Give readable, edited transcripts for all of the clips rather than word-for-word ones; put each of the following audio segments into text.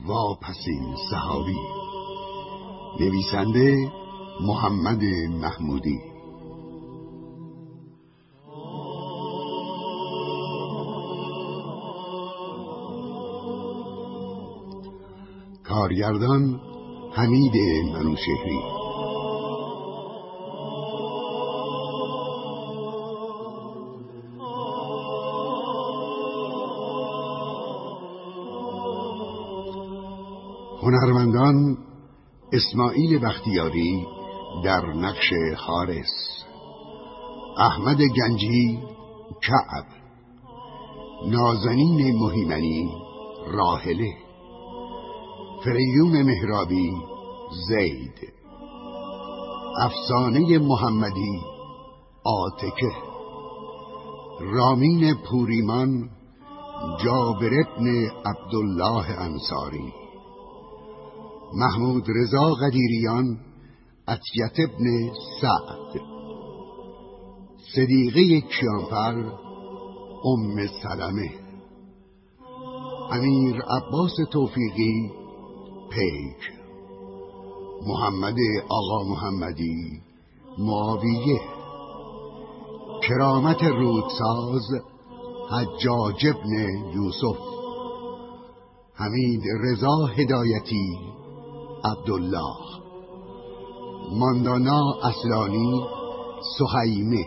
واپسین صحابی. نویسنده محمد محمودی. کارگردان حمید منوشهری. هنرمندان: اسماعیل بختیاری در نقش حارس، احمد گنجی کعب، نازنین مهیمنی راحله، فریدون مهرابی زید، افسانه محمدی عاتکه، رامین پوریمان جابر ابن عبدالله انصاری، محمود رضا قدیریان عطیت ابن سعد، صدیقه کیانفر ام سلمه، امیر عباس توفیقی پیک، محمد آقا محمدی معاویه، کرامت رودساز حجاج ابن یوسف، حمید رضا هدایتی عبدالله، ماندانا اصلانی سهیمه،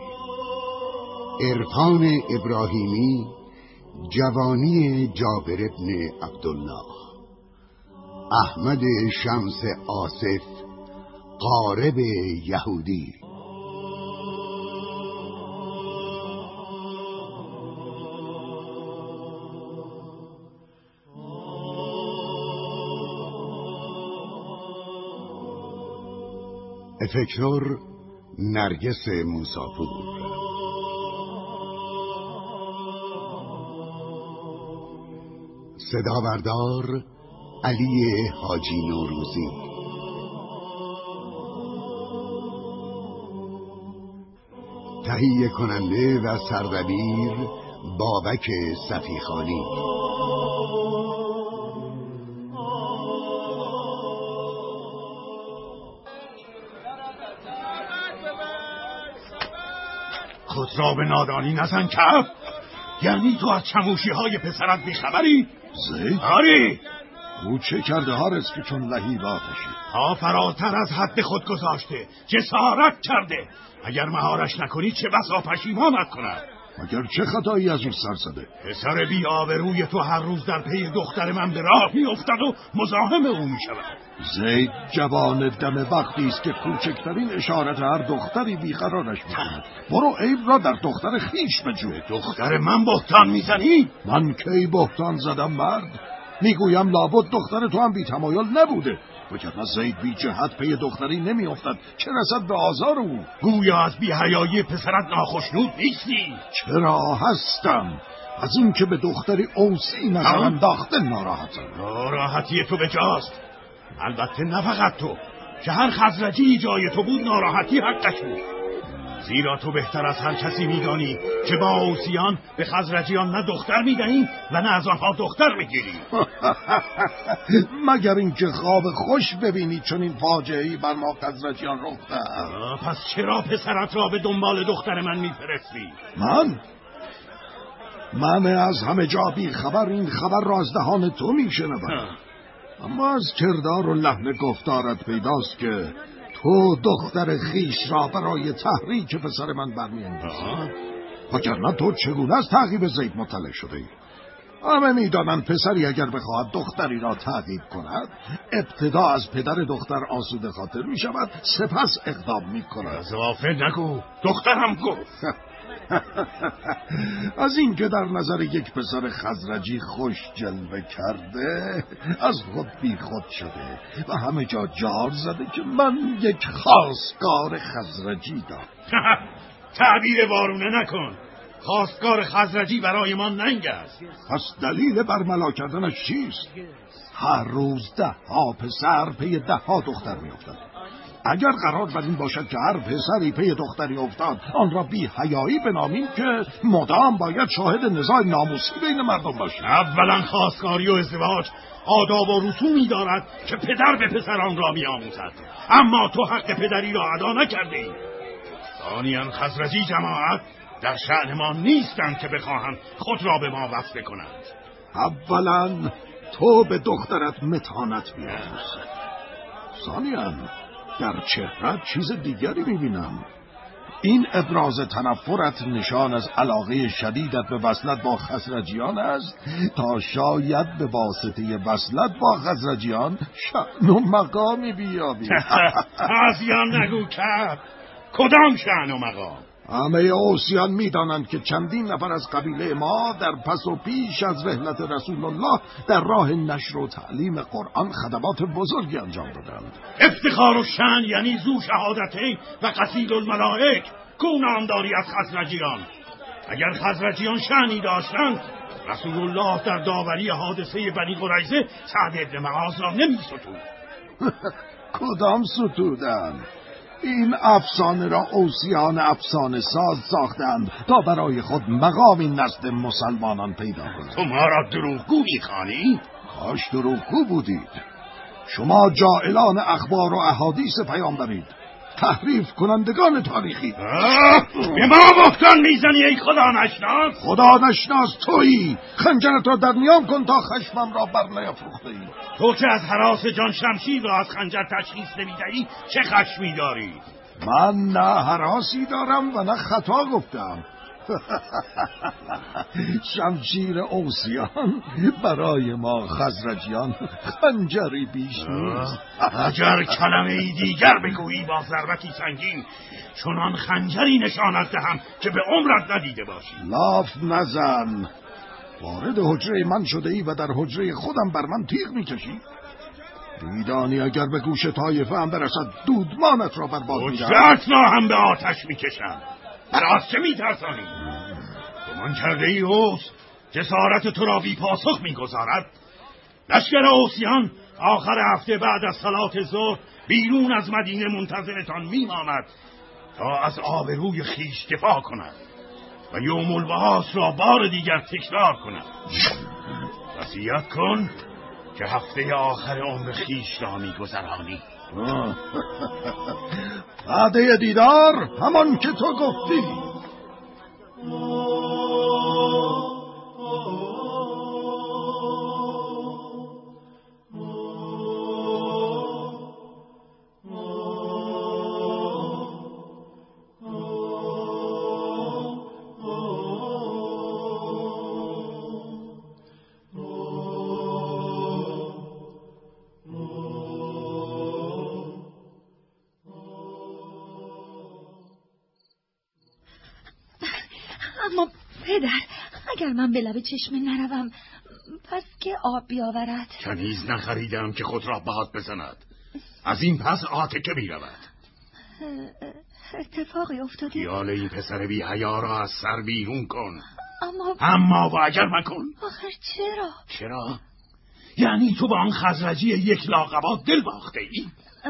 عرفان ابراهیمی جوانی جابر ابن عبدالله، احمد شمس آصف قارب یهودی. افکتور نرگس موساپور. صدابردار علی حاجی نوروزی. تهیه کننده و سردبیر بابک صفیخانی. خود را به نادانی نزن کف. یعنی تو از چموشی های پسرت بیخبری؟ زید؟ آری. او چه کرده هارس که چون لهیب آتشی؟ ها فراتر از حد خود گذاشته، جسارت کرده. اگر مهارش نکنی چه بسا پشیمانت کند. مگر چه خطایی از او سر زده؟ پسر بی آبروی تو هر روز در پی دختر من به راه می افتد و مزاحم او می شود. زید جوان دم وقتی است که کوچکترین اشارت هر دختری بیقرارش می کند. برو عیب را در دختر خیش بجو. دختر من بهتان میزنی؟ من کی بهتان زدم مرد؟ میگویم لابد دختر تو هم بی تمایل نبوده، وگرنه زید بی جهت پی دختری نمی افتد چه رسد به آزار او. گویا از بی حیایی پسرت ناخشنود نیستی؟ چرا هستم؟ از این که به دختری اوسی نظر انداخته ناراحتم. ناراحتی تو بجاست. البته نه فقط تو، که هر خزرجی جای تو بود ناراحتی حقش بود. زیرا تو بهتر از هر کسی میدانی که با اوسیان به خزرجیان نه دختر میدهی و نه از آنها دختر میگیری. مگر اینکه خواب خوش ببینی چون این فاجعه‌ای بر ما خزرجیان رخ دهد. پس چرا پسرت را به دنبال دختر من میفرستی؟ من از همه جا بی خبر این خبر را از دهان تو میشنوم. اما از کردار و لحن گفتارت پیداست که تو دختر خیش را برای تحریک پسر من برمی‌انگیزی. وگرنه تو چگونه از تعقیب زید مطلع شده ای؟ همه می‌دانند پسری اگر بخواهد دختری را تعقیب کند ابتدا از پدر دختر آسوده خاطر می‌شود، سپس اقدام می‌کند. اضافه نگو، دخترم گفت. از این که در نظر یک پسر خزرجی خوش جلوه کرده از خود بی خود شده و همه جا جار زده که من یک خواستگار خزرجی دارم. تعبیر وارونه نکن. خواستگار خزرجی برای ما ننگ است. پس دلیل برملا کردنش چیست؟ هر روز 10 پسر پی 10 دختر می افتد. اگر قرار بر این باشد که هر پسری پی دختری افتاد آن را بی حیایی بنامیم که مدام باید شاهد نزاع ناموسی بین مردم باشیم. اولا خواستگاری و ازدواج آداب و رسومی دارد که پدر به پسران را می‌آموزد، اما تو حق پدری را ادا نکردی. ثانیاً خزرجی جماعت در شأن ما نیستند که بخواهند خود را به ما وصله کنند. اولا تو به دخترت متانت بیاموز. ثانیاً در چهرت چیز دیگری می‌بینم. این ابراز تنفرت نشان از علاقه شدیدت به وصلت با خزرجیان است تا شاید به واسطه وصلت با خزرجیان شأن و مقامی بیابی. تازیان نگو کرد. کدام شأن و مقام؟ همه اوصیان می‌دانند که چندین نفر از قبیله ما در پس و پیش از رحلت رسول الله در راه نشر و تعلیم قرآن خدمات بزرگی انجام دادند. افتخار و شأن یعنی ذو شهادتین و قصید الملائک. نامداری از خزرجیان. اگر خزرجیان شأنی داشتند رسول الله در داوری حادثه بنی قریظه سعد ابن معاذ را نمی‌ستود. کدام ستودند؟ این افسانه را اوصیان افسانه ساز ساختند تا برای خود مقامی نزد مسلمانان پیدا کنند. تو ما را دروغگو می‌خوانی؟ کاش دروغگو بودید. شما جاهلان اخبار و احادیث پیامبرید، تحریف کنندگان تاریخی. به ما بهتان میزنی ای خدا نشناس؟ خدا نشناس تویی. خنجرت را در نیام کن تا خشمم را بر نیافروخته ای. تو که از هراس جان شمشیر را از خنجر تشخیص نمیدهی چه خشمی داری؟ من نه هراسی دارم و نه خطا گفتم. شمشیر اوصیان برای ما خزرجیان خنجری بیش نیست. اگر کلمه دیگر بگویی با ضربتی سنگین چنان خنجری نشانت دهم که به عمرت ندیده باشی. لاف نزن. وارد حجره من شده ای و در حجره خودم بر من تیغ میکشی. میدانی اگر به گوش طایفه هم برسد دودمانت را برباد میدم. حجرت را هم به آتش میکشم. براز چه میترسانی؟ گمان کرده ای اوس جسارت تو را بی پاسخ میگذارد؟ لشکر اوسیان آخر هفته بعد از صلات ظهر بیرون از مدینه منتظرتان میماند تا از آبروی خیش دفاع کند و یوم البعاث را بار دیگر تکرار کند. وصیت کن که هفته آخر عمر خیش را میگذرانی. وعده دیدار همان که تو گفتی. اما پدر اگر من به لب چشمه نروم پس که آب بیاورد؟ کنیز نخریدم که خود را باد بزند. از این پس آتکه بیرود. اتفاقی افتاده؟ خیال این پسر بی حیا را از سر بیرون کن. اما و اگر مکن. آخر چرا؟ چرا؟ یعنی تو با آن خزرجی یک لاقبات دل باخته ای؟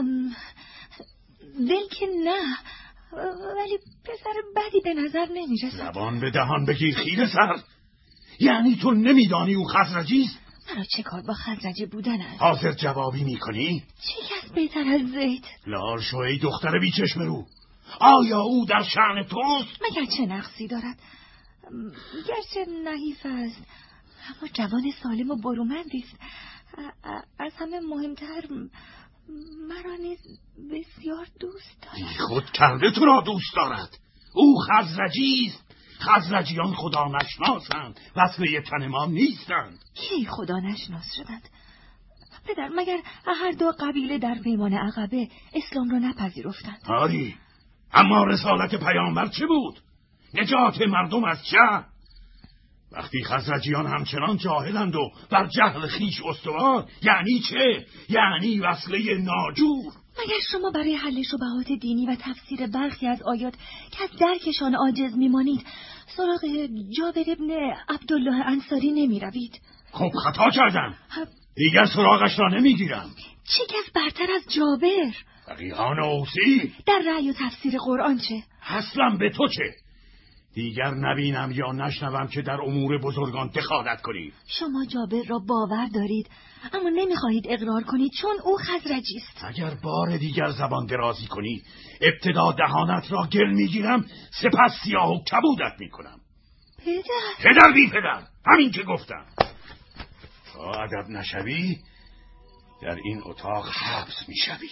دل که نه، ولی پسر بدی به نظر نمی رسد. زبان به دهان بگیر خیره سر. یعنی تو نمیدانی او خزرجیست؟ مرا چه کار با خزرجی بودن است؟ حاضر جوابی میکنی؟ چه کس بهتر از زید؟ لال شو ای دختر بی چشم رو. آیا او در شأن توست؟ مگر چه نقصی دارد؟ گرچه نحیف است اما جوان سالم و برومندی است. از همه مهمتر مرا نیز بسیار دوست دارد. خود کرده تو را دوست دارد. او خزرجی است. خزرجیان خدا نشناسند، وصله تن ما نیستند. کی خدا نشناس شدند؟ پدر مگر هر دو قبیله در پیمان عقبه اسلام را نپذیرفتند؟ آری، اما رسالت پیامبر چه بود؟ نجات مردم از چه؟ وقتی خزرجیان همچنان جاهلند و بر جهل خیش استوار، یعنی چه؟ یعنی وصله ناجور. مگر شما برای حل شبهات دینی و تفسیر برخی از آیات که از درکشان عاجز میمانید سراغ جابر ابن عبدالله انصاری نمی روید؟ خب خطا کردم. دیگر سراغش را نمیگیرم. چه کس برتر از جابر؟ دقیقان اوسی؟ در رأی و تفسیر قرآن چه؟ اصلا به تو چه؟ دیگر نبینم یا نشنوم که در امور بزرگان دخالت کنی. شما جابر را باور دارید اما نمیخواهید اقرار کنید چون او خزرجی است. اگر بار دیگر زبان درازی کنی ابتدا دهانت را گل میگیرم، سپس سیاه و کبودت میکنم. پدر بی پدر، همین که گفتم. تا ادب نشوی در این اتاق حبس میشوی.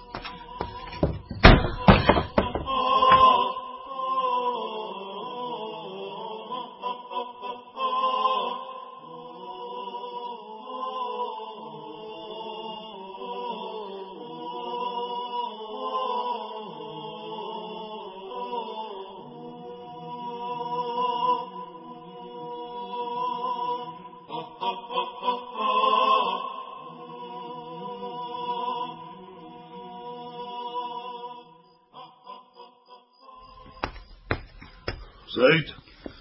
زید،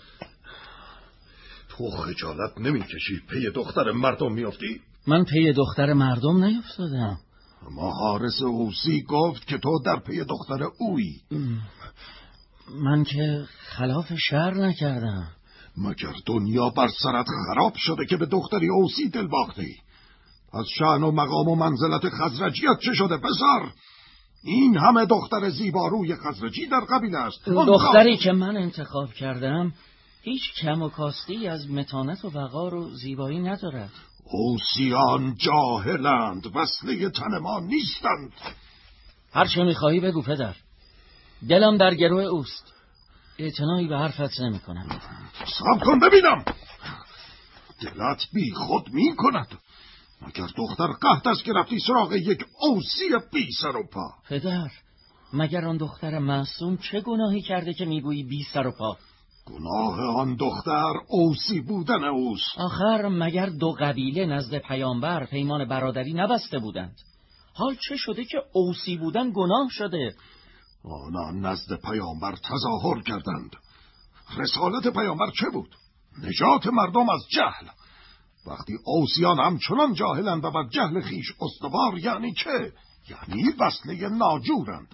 تو خجالت نمیکشی پی دختر مردم میافتی؟ من پی دختر مردم نیفتادم. اما حارس اوسی گفت که تو در پی دختر اویی. من که خلاف شر نکردم. مگر دنیا بر سرت خراب شده که به دختری اوسی دل باختی؟ از شأن و مقام و منزلت خزرجیت چه شده پسر؟ این همه دختر زیباروی خزرجی در قبیله است. دختری که من انتخاب کردم هیچ کم و کاستی از متانت و وقار و زیبایی ندارد. اوسیان جاهلند، وصله تن ما نیستند. هر چه میخواهی بگو پدر، دلم در گروه اوست. اعتنایی به حرفت نمی کنم. صبر کن ببینم. دلت بی خود می کند. مگر دختر قحط است که رفتی سراغ یک اوسی بی سر و پا؟ پدر، مگر آن دختر معصوم چه گناهی کرده که میگویی بی سر و پا؟ گناه آن دختر اوسی بودن اوست. آخر مگر دو قبیله نزد پیامبر پیمان برادری نبسته بودند؟ حال چه شده که اوسی بودن گناه شده؟ آنان نزد پیامبر تظاهر کردند. رسالت پیامبر چه بود؟ نجات مردم از جهل. وقتی اوسیان همچنان جاهلند و بر جهل خیش استوار یعنی چه؟ یعنی وصله ناجورند.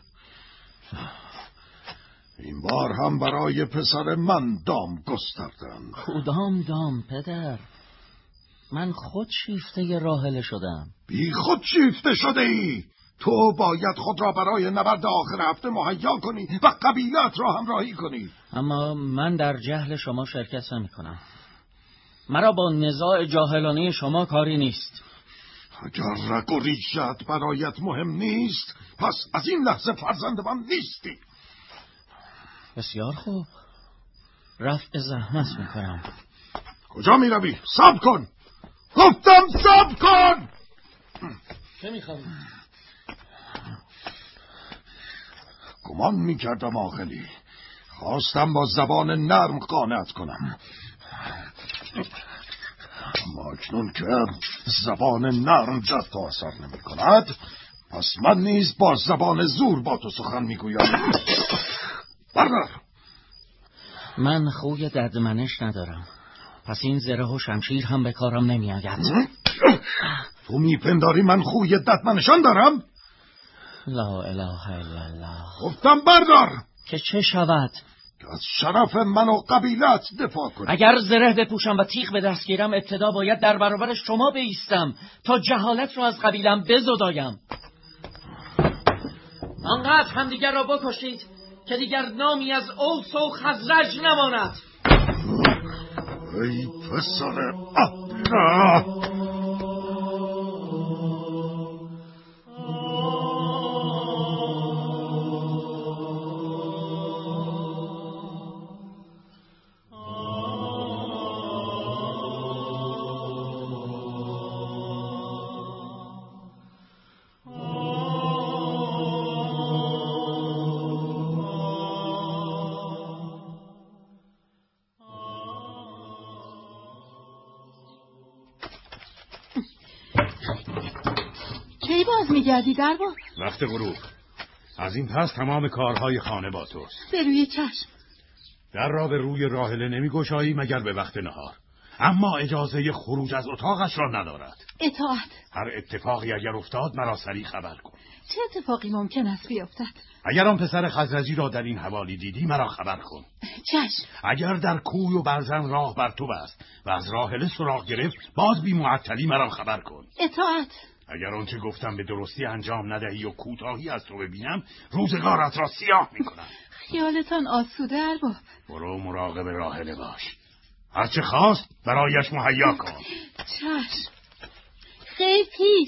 این بار هم برای پسر من دام گستردند. کدام دام پدر؟ من خود شیفته راحله شدم. بی خود شیفته شده ای؟ تو باید خود را برای نبرد آخر هفته مهیا کنی و قبیلت را همراهی کنی. اما من در جهل شما شرکت نمی کنم. مرا با نزاع جاهلانه شما کاری نیست. اگر رگ و ریشت برایت مهم نیست، پس از این لحظه فرزند من نیستی. بسیار خوب، رفع زحمت میکنم. کجا میروی؟ صبر کن. گفتم صبر کن. چه میخوایی؟ گمان میکردم عاقلی. خواستم با زبان نرم قانعت کنم، اما اکنون که زبان نرم در تو اثر نمی کند، پس من نیز با زبان زور با تو سخن میگویم. بردار. من خوی ددمنش ندارم، پس این زره و شمشیر هم به کارم نمی آید. تو میپنداری من خوی ددمنشان دارم؟ لا اله الا الله. گفتم بردار. که چه شود؟ که از شرف من و قبیلت دفاع کنی. اگر زره بپوشم و تیغ به دست گیرم، ابتدا باید در برابر شما بایستم تا جهالت را از قبیلم بزدایم. آنقدر همدیگر را بکشید که دیگر نامی از اوس و خزرج نماند. ای پسر ابله. کی باز میگردی دربان؟ وقت غروب. از این پس تمام کارهای خانه با توست. به روی چشم. در را به روی راحله نمی گشایی مگر به وقت نهار. اما اجازه خروج از اتاقش را ندارد. اطاعت. هر اتفاقی اگر افتاد مرا سریع خبر کن. چه اتفاقی ممکن است بیفتد؟ اگر آن پسر خزرجی را در این حوالی دیدی مرا خبر کن. چشم. اگر در کوی و برزن راه بر تو بست و از راحله سراغ گرفت باز بی معطلی مرا خبر کن. اطاعت. اگر آنچه گفتم به درستی انجام ندهی و کوتاهی از تو ببینم روزگارت را سیاه میکنم. خیالتان آسوده ارباب. برو مراقب راحله باش. هرچه خواست برایش مهیا کن. چشم. خیلی پیش.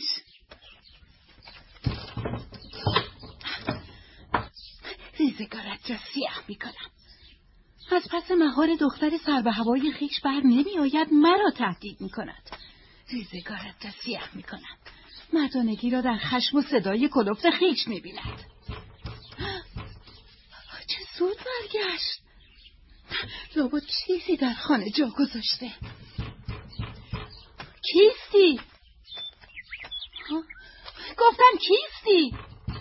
ریزگارت را سیاه میکنم. از پس مهار دختر سر به هوای خویش بر نمی آید مرا تهدید میکند. ریزگارت را سیاه میکنم. مردانگی را در خشم و صدای کلفت خویش میبیند. چه زود برگشت. لابد چیزی در خانه جا گذاشته. کیستی؟ گفتم کیستی؟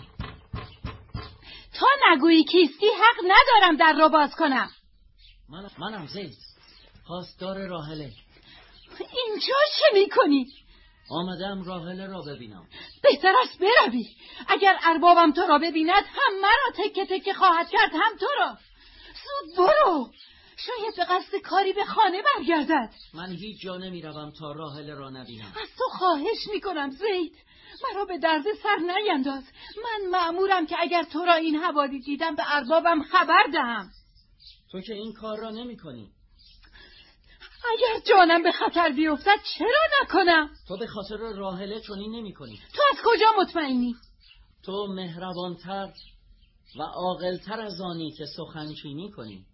تا نگویی کیستی حق ندارم در را باز کنم. منم زید، پاسدار راحله. اینجا چه میکنی؟ آمدم راحله را ببینم. بهتر است بروی. اگر اربابم تو را ببیند هم مرا تکه تکه خواهد کرد هم تو را. زود برو، شاید به قصد کاری به خانه برگردد. من هیچ جا نمی روم تا راحله را نبینم. از تو خواهش میکنم زید، مرا به درد سر نینداز. من مأمورم که اگر تو را این حوالی دیدم به اربابم خبر دهم. تو که این کار را نمی کنی. اگر جانم به خطر بیفتد چرا نکنم؟ تو به خاطر راحله چنین نمی کنی. تو از کجا مطمئنی؟ تو مهربانتر و عاقلتر از آنی که سخنچینی کنی.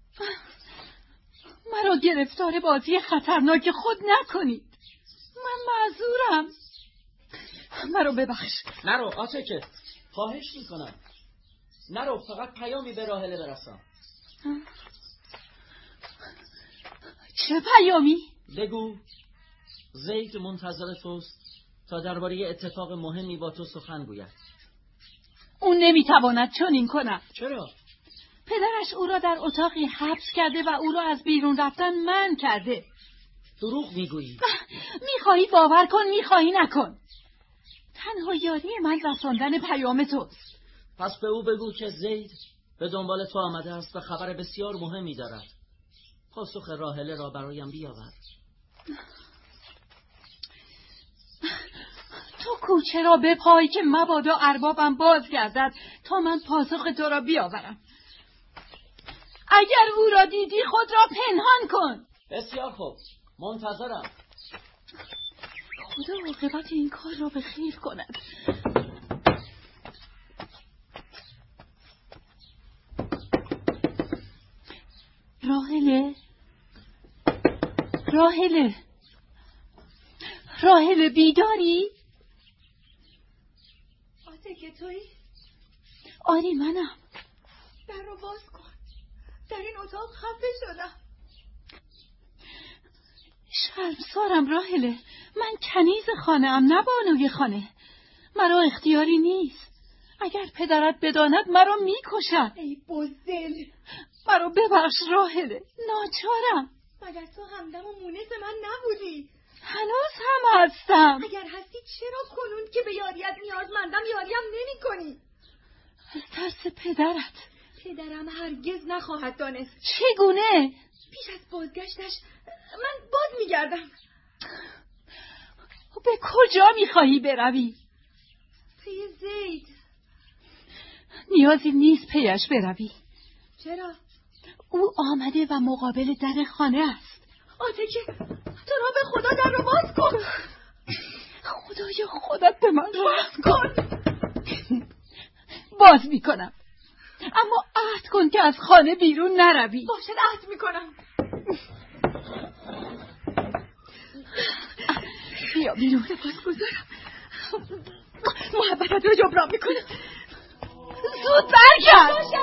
مرا گرفتار بازی خطرناک خود نکنید. من معذورم. مرا ببخش. نرو آتکه، خواهش میکنم. نرو، فقط پیامی به راحله برسان. چه پیامی؟ بگو. زید منتظر توست تا درباره اتفاق مهمی با تو سخن گوید. اون نمیتواند چنین کند. چرا؟ پدرش او را در اتاقی حبس کرده و او را از بیرون رفتن منع کرده. دروغ میگویی. میخواهی باور کن، میخواهی نکن. تنها یاری من رساندن پیام توست. پس به او بگو که زید به دنبال تو آمده است و خبر بسیار مهمی دارد. پاسخ راحله را برایم بیاور. تو کوچه را بپای که مبادا اربابم بازگردد تا من پاسخ تو را بیاورم. اگر او را دیدی خود را پنهان کن. بسیار خوب، منتظرم. خدا عاقبت این کار را به خیر کند. راحله بیداری؟ آتکه تویی؟ آری منم. در رو باز کن. در این اتاق خفه شدم. شرمسارم راحله. من کنیز خانه ام، نه بانوی خانه. مرا اختیاری نیست. اگر پدرت بداند مرا میکشد. ای بزدل، مرا ببخش راحله، ناچارم. مگر تو همدم و مونس من نبودی؟ هنوز هم هستم. اگر هستی چرا کنون که به یاریت نیازمندم یاریم نمی کنی؟ از ترس پدرت. پدرم هرگز نخواهد دانست. چگونه؟ پیش از بازگشتش من باز میگردم. به کجا میخواهی بروی؟ پی زید. نیازی نیست پیش بروی. چرا؟ او آمده و مقابل در خانه است. آتکه، تو را به خدا در رو باز کن. خدای خودت به من باز کن. باز میکنم، اما عهد کن که از خانه بیرون نروی. باشد، عهد میکنم. بیا بیرون. سپاسگزارم. محبتت رو جبران میکنم. زود برگرد.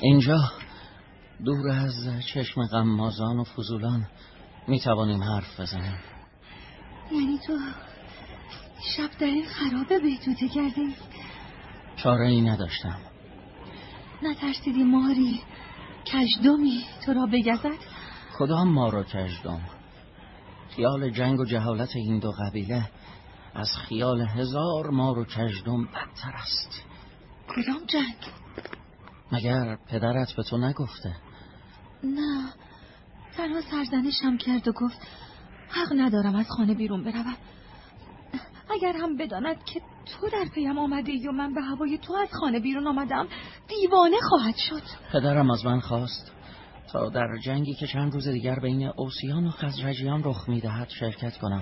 اینجا دور از چشم غمازان و فضولان می توانیم حرف بزنیم. یعنی تو شب در این خرابه بهتوته کردی؟ چاره ای نداشتم. نترسیدی ماری کژدمی تو را بگزد؟ کدام ما را کژدم؟ خیال جنگ و جهالت این دو قبیله از خیال 1000 مار و کژدم بدتر است. کدام جنگ؟ مگر پدرت به تو نگفته؟ نه، تنها سرزنشم کرد و گفت حق ندارم از خانه بیرون بروم. اگر هم بداند که تو در پیم آمدی و من به هوای تو از خانه بیرون آمدم دیوانه خواهد شد. پدرم از من خواست تا در جنگی که چند روز دیگر بین اوسیان و خزرجیان رخ میدهد شرکت کنم.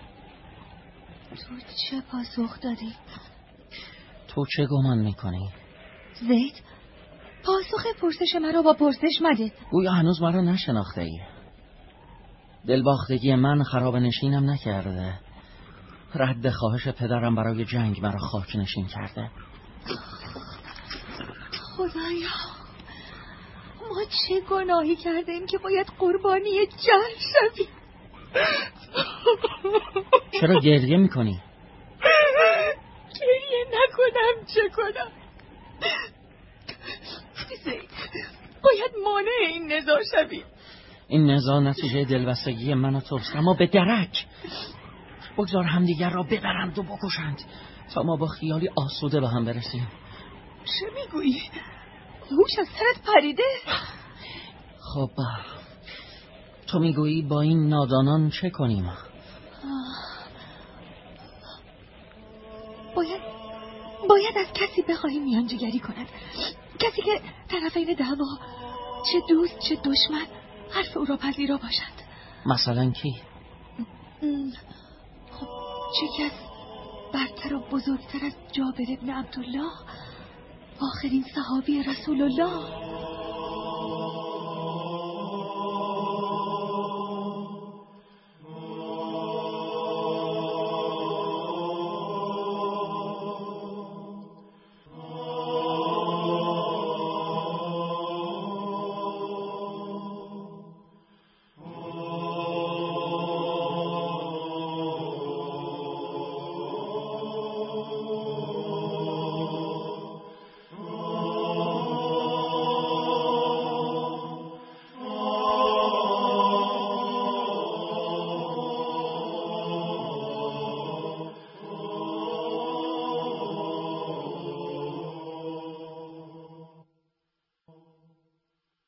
تو چه پاسخ دادی؟ تو چه گمان میکنی؟ زید، پاسخ پرسش مرا با پرسش مده. گویا هنوز مرا نشناخته ای. دلباختگی من خراب نشینم نکرده. رد خواهش پدرم برای جنگ مرا خاک نشین کرده. خدایا، ما چه گناهی کردیم که باید قربانی جهل شویم؟ چرا گریه میکنی؟ گریه نکنم چه کنم؟ زید، باید مانع این نزاع شویم. این نزاع نتیجه دلبستگی من و توست، اما به درک. بگذار همدیگر را ببرند و بکشند تا ما با خیالی آسوده به هم برسیم. چه میگویی؟ هوش از سرت پریده؟ خب تو میگویی با این نادانان چه کنیم؟ باید از کسی بخواهیم میانجیگری کند، کسی که طرفین دعوا چه دوست چه دشمن حرف او را پذیرا باشند. مثلا کی؟ خب چه کس برتر و بزرگتر از جابر ابن عبدالله، آخرین صحابی رسول الله؟